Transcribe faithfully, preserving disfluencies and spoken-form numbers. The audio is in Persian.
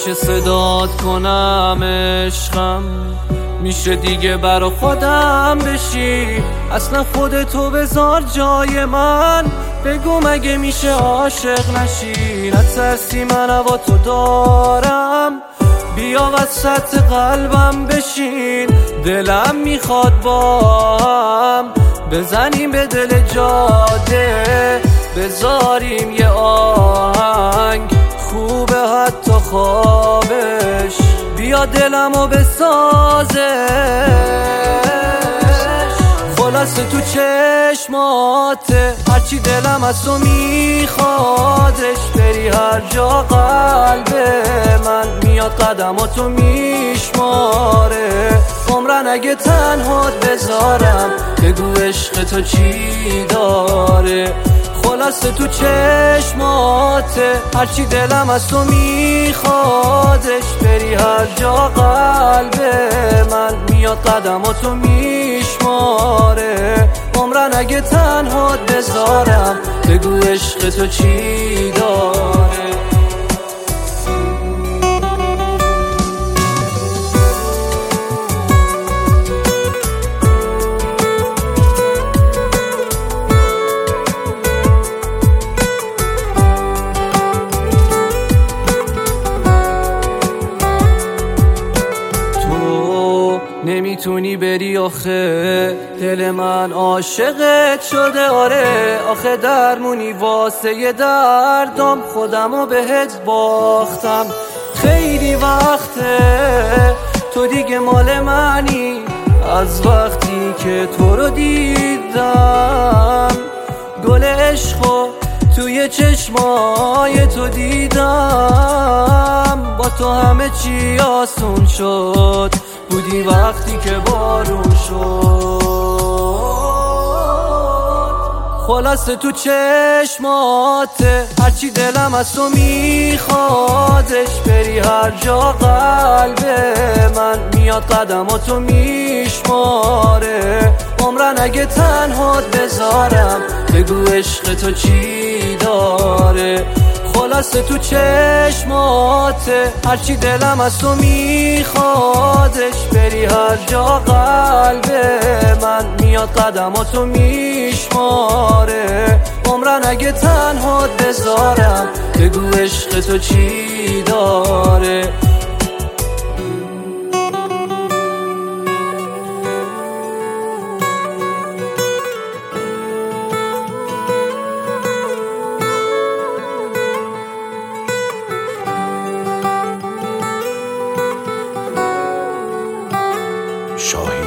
میشه صدات کنم عشقم، میشه دیگه برا خودم بشی، اصلا خودتو بذار جای من، بگو مگه میشه عاشق نشی. نترسی من هوا تو دارم، بیا وسط قلبم بشین، دلم میخواد با هم بزنیم به دل جاده، بذاریم یه آهنگ خوبه حتی خوابش، بیا دلمو بسازه. خلاصه تو چشماته هرچی دلم از تو میخوادش، بری هر جا قلب من میاد قدماتو میشماره، عمرن اگه تنهات بذارم بگو عشق تو چی داره. خلاصه تو چشماته هرچی دلم از تو میخوادش، بری هر جا قلب من میاد قدماتو میشماره، عمرن اگه تنهات بذارم بگو عشق تو چی داره. نمیتونی بری آخه، دل من عاشقت شده آره، آخه درمونی واسه ی دردم، خودمو بهت باختم. خیلی وقته تو دیگه مال منی، از وقتی که تو رو دیدم گل عشقو توی چشمای تو دیدم، با تو همه چی آسون شد، بودی وقتی که بارون شد. خلاصه تو چشماته هرچی دلم از تو میخوادش، بری هر جا قلب من میاد قدماتو میشماره، عمرن اگه تنهات بذارم بگو عشق تو چی داره. خلاصه تو چشماته هرچی دلم از تو میخوادش، بری هر جا قلب من میاد قدماتو میشماره، عمرن اگه تنهات بذارم بگو عشق تو چی داره. شاهین